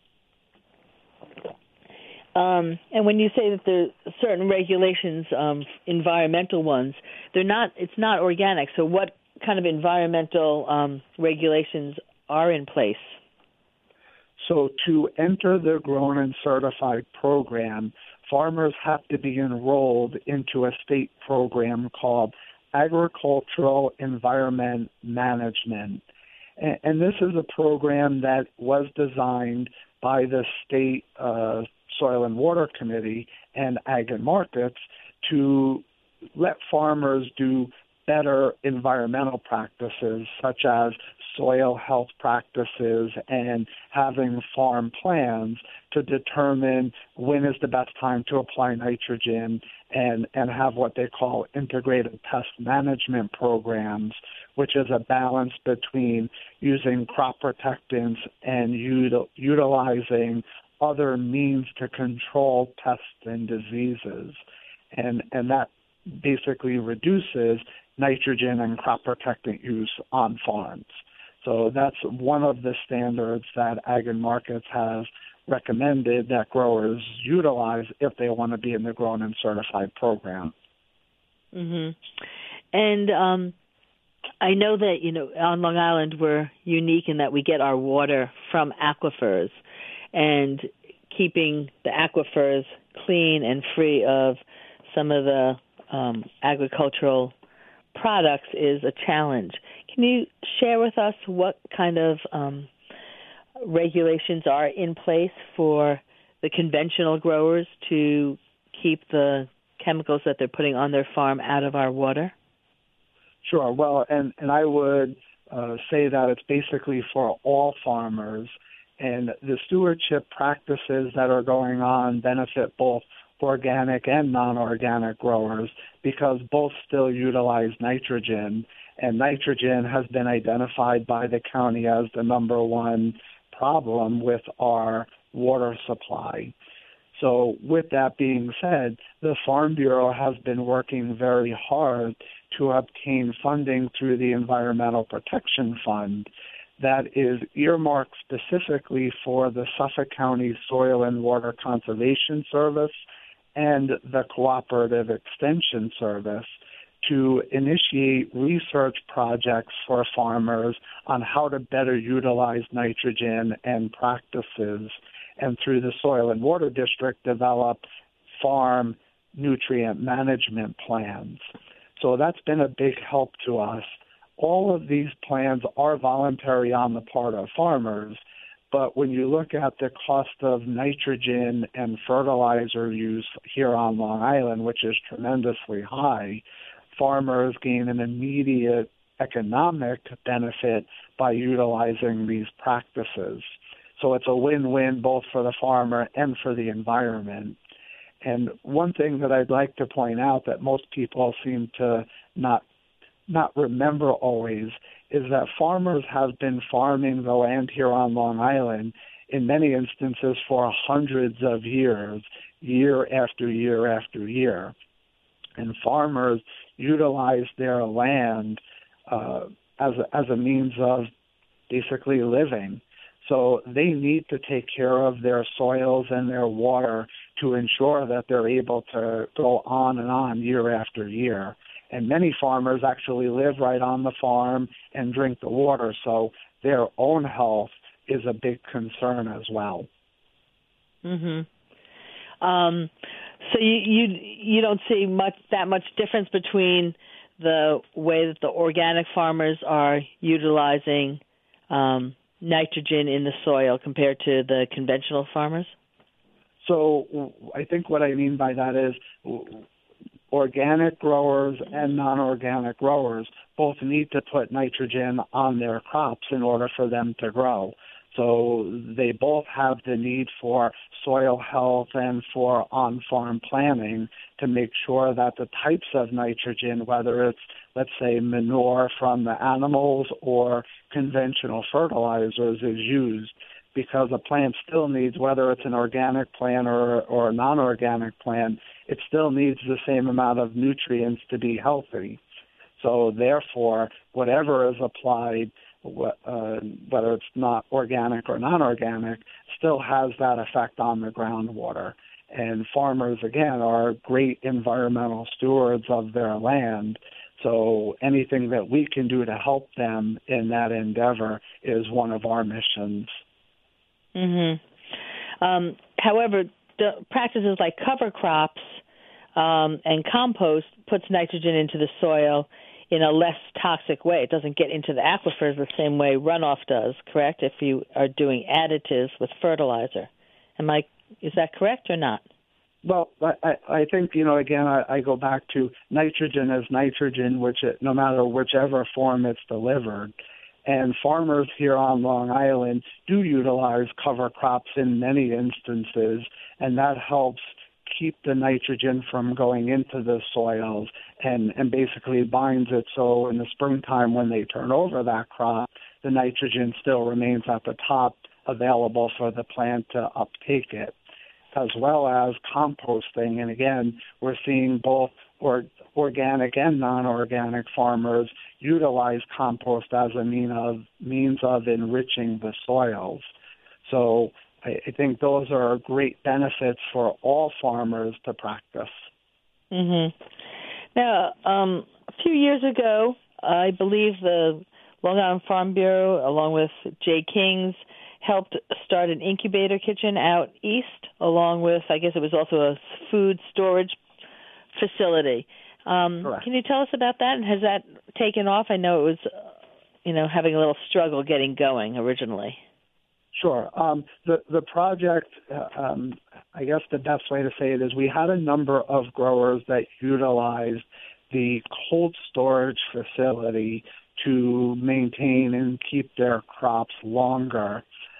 Um, and when you say that there's certain regulations, um, environmental ones, they're not. It's not organic. So, what kind of environmental um, regulations are in place? So, to enter the Grown and Certified program, farmers have to be enrolled into a state program called Agricultural Environment Management. And, and this is a program that was designed by the state uh, Soil and Water Committee and Ag and Markets to let farmers do better environmental practices such as soil health practices and having farm plans to determine when is the best time to apply nitrogen and, and have what they call integrated pest management programs, which is a balance between using crop protectants and util- utilizing other means to control pests and diseases. And, and that basically reduces nitrogen and crop protectant use on farms. So that's one of the standards that Ag and Markets has recommended that growers utilize if they want to be in the Grown and Certified program. Mm-hmm. And um, I know that, you know, on Long Island we're unique in that we get our water from aquifers, and keeping the aquifers clean and free of some of the um, agricultural products is a challenge. Can you share with us what kind of um, regulations are in place for the conventional growers to keep the chemicals that they're putting on their farm out of our water? Sure. Well, and, and I would uh, say that it's basically for all farmers, and the stewardship practices that are going on benefit both organic and non-organic growers because both still utilize nitrogen, and nitrogen has been identified by the county as the number one problem with our water supply. So with that being said, the Farm Bureau has been working very hard to obtain funding through the Environmental Protection Fund that is earmarked specifically for the Suffolk County Soil and Water Conservation Service and the Cooperative Extension Service to initiate research projects for farmers on how to better utilize nitrogen and practices, and through the Soil and Water District develop farm nutrient management plans. So that's been a big help to us. All of these plans are voluntary on the part of farmers, but when you look at the cost of nitrogen and fertilizer use here on Long Island, which is tremendously high, farmers gain an immediate economic benefit by utilizing these practices. So it's a win-win both for the farmer and for the environment. And one thing that I'd like to point out that most people seem to not not remember always is that farmers have been farming the land here on Long Island in many instances for hundreds of years, year after year after year. And farmers utilize their land uh, as, a, as a means of basically living. So they need to take care of their soils and their water to ensure that they're able to go on and on year after year. And many farmers actually live right on the farm and drink the water, so their own health is a big concern as well. Mm-hmm. Um, so you, you you don't see much that much difference between the way that the organic farmers are utilizing um, nitrogen in the soil compared to the conventional farmers? So I think what I mean by that is organic growers and non-organic growers both need to put nitrogen on their crops in order for them to grow. So they both have the need for soil health and for on-farm planning to make sure that the types of nitrogen, whether it's, let's say, manure from the animals or conventional fertilizers, is used, because a plant still needs, whether it's an organic plant or, or a non-organic plant, it still needs the same amount of nutrients to be healthy. So therefore, whatever is applied, uh, whether it's not organic or non-organic, still has that effect on the groundwater. And farmers, again, are great environmental stewards of their land. So anything that we can do to help them in that endeavor is one of our missions. Mm-hmm. Um, however, the practices like cover crops um, and compost puts nitrogen into the soil in a less toxic way. It doesn't get into the aquifers the same way runoff does, correct, if you are doing additives with fertilizer. Am I, is that correct or not? Well, I, I think, you know, again, I, I go back to nitrogen as nitrogen, which it, no matter whichever form it's delivered. And farmers here on Long Island do utilize cover crops in many instances, and that helps keep the nitrogen from going into the soils and, and basically binds it so in the springtime when they turn over that crop, the nitrogen still remains at the top available for the plant to uptake it, as well as composting. And again, we're seeing both or, organic and non-organic farmers utilize compost as a mean of, means of enriching the soils. So I, I think those are great benefits for all farmers to practice. Mm-hmm. Now, um, a few years ago, I believe the Long Island Farm Bureau, along with Jay King's, helped start an incubator kitchen out east, along with, I guess it was also a food storage facility. Um, can you tell us about that? And has that taken off? I know it was, you know, having a little struggle getting going originally. Sure. Um, the the project, uh, um, I guess the best way to say it is we had a number of growers that utilized the cold storage facility to maintain and keep their crops longer.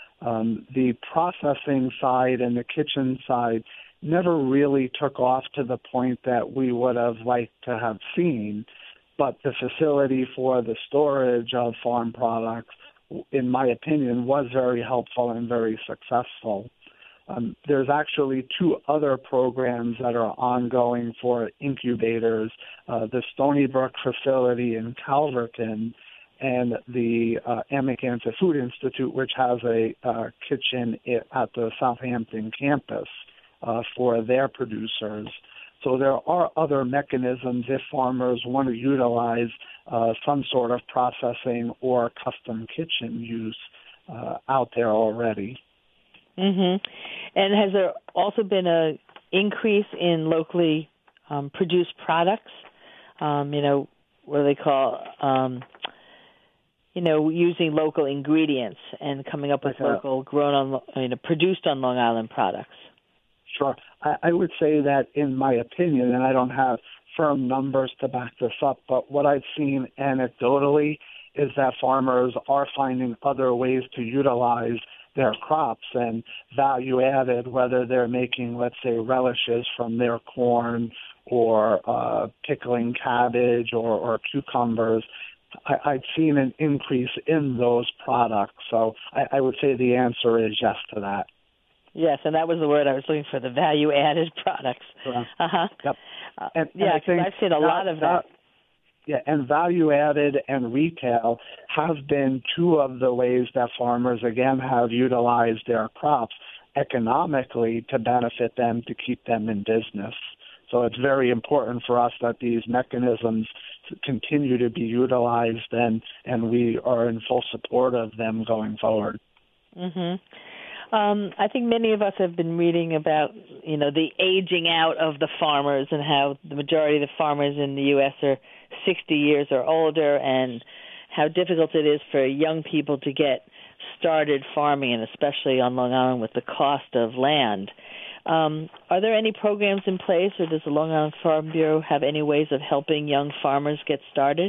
Um, the processing side and the kitchen side never really took off to the point that we would have liked to have seen, but the facility for the storage of farm products, in my opinion, was very helpful and very successful. Um, there's actually two other programs that are ongoing for incubators, uh, the Stony Brook facility in Calverton and the uh, Amagansett Food Institute, which has a uh, kitchen at the Southampton campus uh, for their producers. So there are other mechanisms if farmers want to utilize uh, some sort of processing or custom kitchen use uh, out there already. Mm-hmm. And has there also been an increase in locally um, produced products? Um, you know, what do they call, um, you know, using local ingredients and coming up with like local, grown on, you know, produced on Long Island products? Sure. I, I would say that, in my opinion, and I don't have firm numbers to back this up, but what I've seen anecdotally is that farmers are finding other ways to utilize their crops and value added, whether they're making, let's say, relishes from their corn or uh, pickling cabbage or, or cucumbers. I, I've seen an increase in those products. So I, I would say the answer is yes to that. Yes, and that was the word I was looking for, the value-added products. Yeah. Uh-huh. Yep. Uh, and, yeah, and I think I've seen a that, lot of that. Yeah, and value added and retail have been two of the ways that farmers, again, have utilized their crops economically to benefit them, to keep them in business. So it's very important for us that these mechanisms continue to be utilized, and, and we are in full support of them going forward. Mm-hmm. Um, I think many of us have been reading about, you know, the aging out of the farmers and how the majority of the farmers in the U S are sixty years or older, and how difficult it is for young people to get started farming, and especially on Long Island with the cost of land. Um, are there any programs in place, or does the Long Island Farm Bureau have any ways of helping young farmers get started?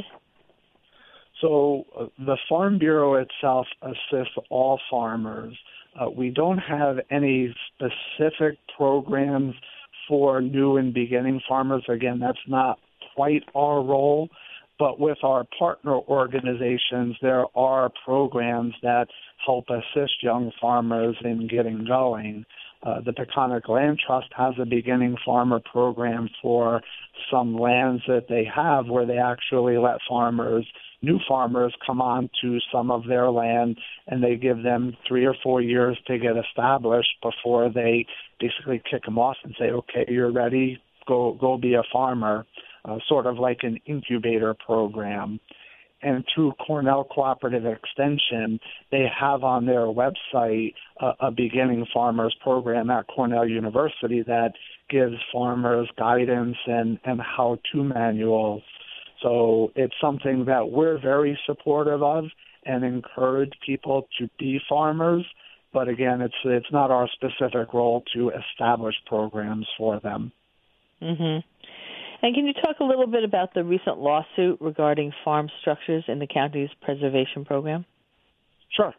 So uh, the Farm Bureau itself assists all farmers. Uh, we don't have any specific programs for new and beginning farmers. Again, that's not quite our role. But with our partner organizations, there are programs that help assist young farmers in getting going. Uh, the Peconic Land Trust has a beginning farmer program for some lands that they have, where they actually let farmers, new farmers, come on to some of their land, and they give them three or four years to get established before they basically kick them off and say, okay, you're ready, go go be a farmer, uh, sort of like an incubator program. And through Cornell Cooperative Extension, they have on their website a, a beginning farmers program at Cornell University that gives farmers guidance and, and how-to manuals. So it's something that we're very supportive of and encourage people to be farmers. But again, it's it's not our specific role to establish programs for them. Mm-hmm. And can you talk a little bit about the recent lawsuit regarding farm structures in the county's preservation program? Sure.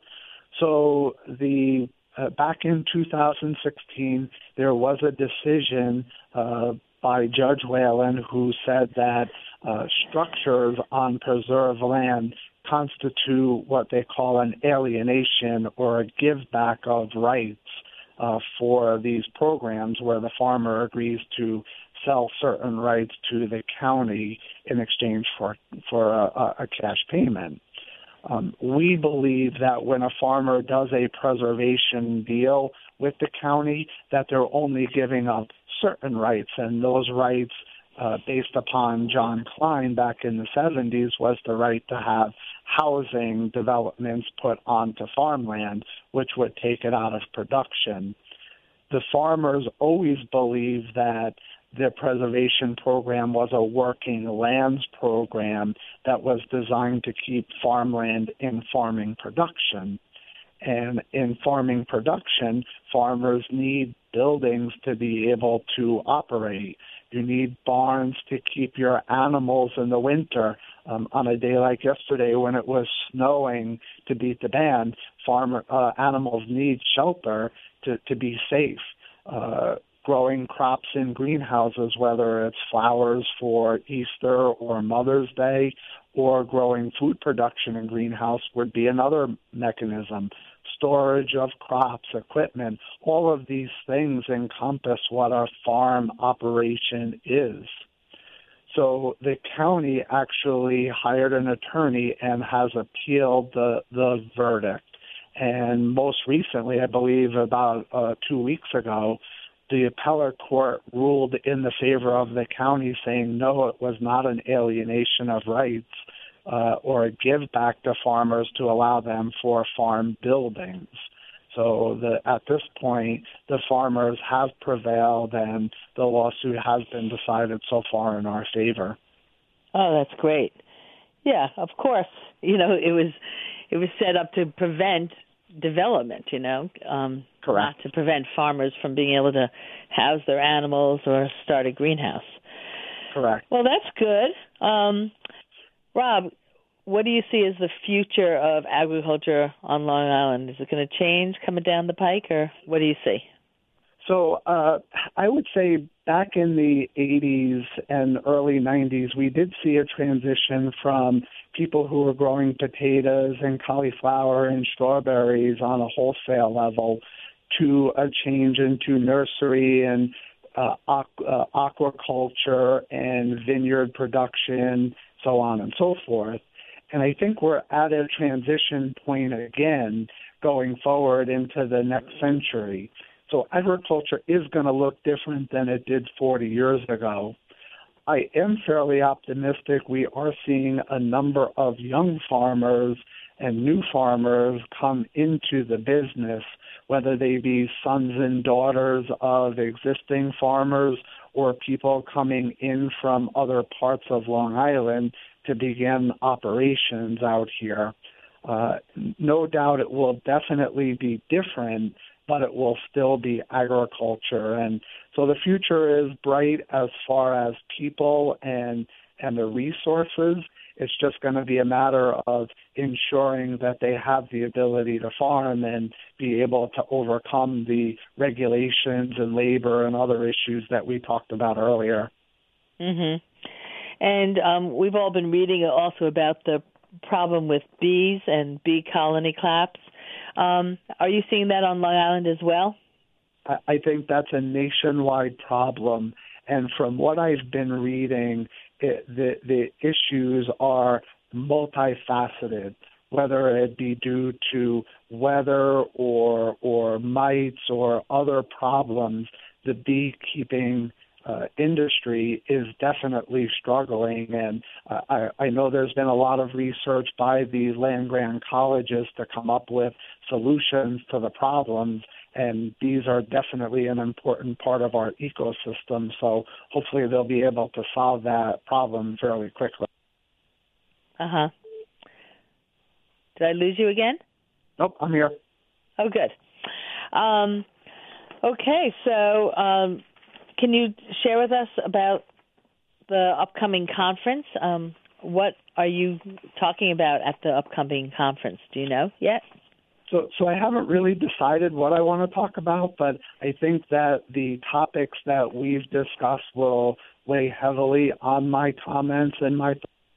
So the uh, back in two thousand sixteen, there was a decision uh, by Judge Whalen who said that uh, structures on preserved land constitute what they call an alienation or a give back of rights uh, for these programs, where the farmer agrees to sell certain rights to the county in exchange for for a, a cash payment. Um, we believe that when a farmer does a preservation deal with the county, that they're only giving up certain rights, and those rights, uh, based upon John Klein back in the seventies, was the right to have housing developments put onto farmland, which would take it out of production. The farmers always believed that the preservation program was a working lands program that was designed to keep farmland in farming production. And in farming production, farmers need buildings to be able to operate. You need barns to keep your animals in the winter. Um, on a day like yesterday when it was snowing to beat the band, farmer uh, animals need shelter to, to be safe. Uh, growing crops in greenhouses, whether it's flowers for Easter or Mother's Day, or growing food production in greenhouse would be another mechanism. Storage of crops, equipment, all of these things encompass what a farm operation is. So the county actually hired an attorney and has appealed the, the verdict. And most recently, I believe about uh, two weeks ago, the appellate court ruled in the favor of the county, saying no, it was not an alienation of rights uh, or a give back to farmers to allow them for farm buildings. So the, at this point, the farmers have prevailed, and the lawsuit has been decided so far in our favor. Oh, that's great. Yeah, of course. You know, it was it was set up to prevent development, you know, um, Correct. not to prevent farmers from being able to house their animals or start a greenhouse. Correct. Well, that's good. Um, Rob, what do you see as the future of agriculture on Long Island? Is it going to change coming down the pike, or what do you see? So uh, I would say back in the eighties and early nineties, we did see a transition from people who were growing potatoes and cauliflower and strawberries on a wholesale level to a change into nursery and uh, aqu- uh, aquaculture and vineyard production so on and so forth. And I think we're at a transition point again going forward into the next century. So agriculture is going to look different than it did forty years ago. I am fairly optimistic. We are seeing a number of young farmers and new farmers come into the business, whether they be sons and daughters of existing farmers or people coming in from other parts of Long Island to begin operations out here. Uh, no doubt it will definitely be different, but it will still be agriculture. And so the future is bright as far as people and and the resources. It's just going to be a matter of ensuring that they have the ability to farm and be able to overcome the regulations and labor and other issues that we talked about earlier. Mm-hmm. And um, we've all been reading also about the problem with bees and bee colony collapse. Um, are you seeing that on Long Island as well? I, I think that's a nationwide problem. And from what I've been reading, it, the, the issues are multifaceted, whether it be due to weather or or mites or other problems. The beekeeping uh, industry is definitely struggling, and uh, I, I know there's been a lot of research by the land-grant colleges to come up with solutions to the problems, and bees are definitely an important part of our ecosystem, so hopefully they'll be able to solve that problem fairly quickly. Uh-huh. Did I lose you again? Nope, I'm here. Oh, good. Um, okay, so um, can you share with us about the upcoming conference? Um, what are you talking about at the upcoming conference? Do you know yet? So, so I haven't really decided what I want to talk about, but I think that the topics that we've discussed will weigh heavily on my comments and my.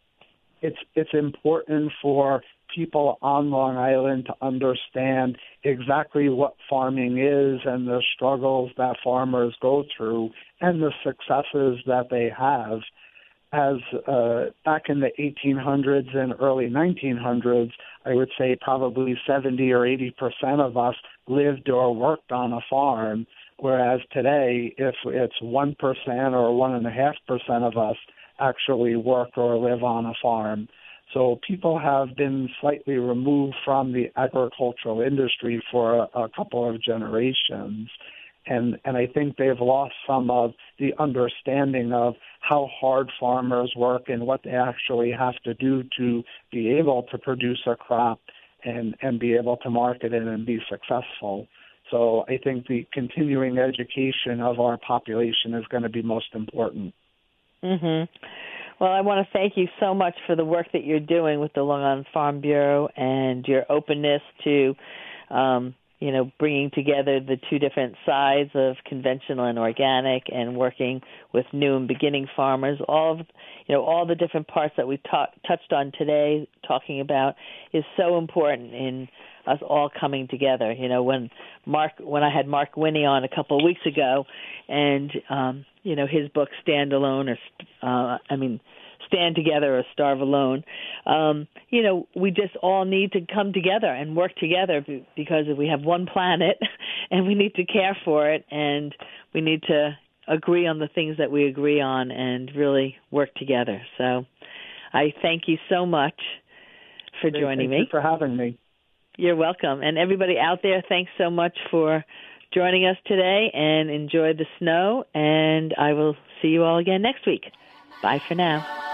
It's it's important for people on Long Island to understand exactly what farming is and the struggles that farmers go through and the successes that they have. As uh, back in the eighteen hundreds and early nineteen hundreds, I would say probably seventy or eighty percent of us lived or worked on a farm, whereas today, if it's one percent or one point five percent of us actually work or live on a farm. So people have been slightly removed from the agricultural industry for a, a couple of generations. And, and I think they've lost some of the understanding of how hard farmers work and what they actually have to do to be able to produce a crop and, and be able to market it and be successful. So I think the continuing education of our population is going to be most important. Mm-hmm. Well, I want to thank you so much for the work that you're doing with the Long Island Farm Bureau and your openness to um, you know, bringing together the two different sides of conventional and organic and working with new and beginning farmers. All of, you know, all the different parts that we ta- touched on today, talking about, is so important in us all coming together. You know, when Mark, when I had Mark Winnie on a couple of weeks ago, and um, you know, his book Stand Alone, or uh, I mean, Stand Together or Starve Alone. Um, you know, we just all need to come together and work together because we have one planet and we need to care for it, and we need to agree on the things that we agree on and really work together. So I thank you so much for joining me. Thank you for having me. You're welcome. And everybody out there, thanks so much for joining us today, and enjoy the snow, and I will see you all again next week. Bye for now.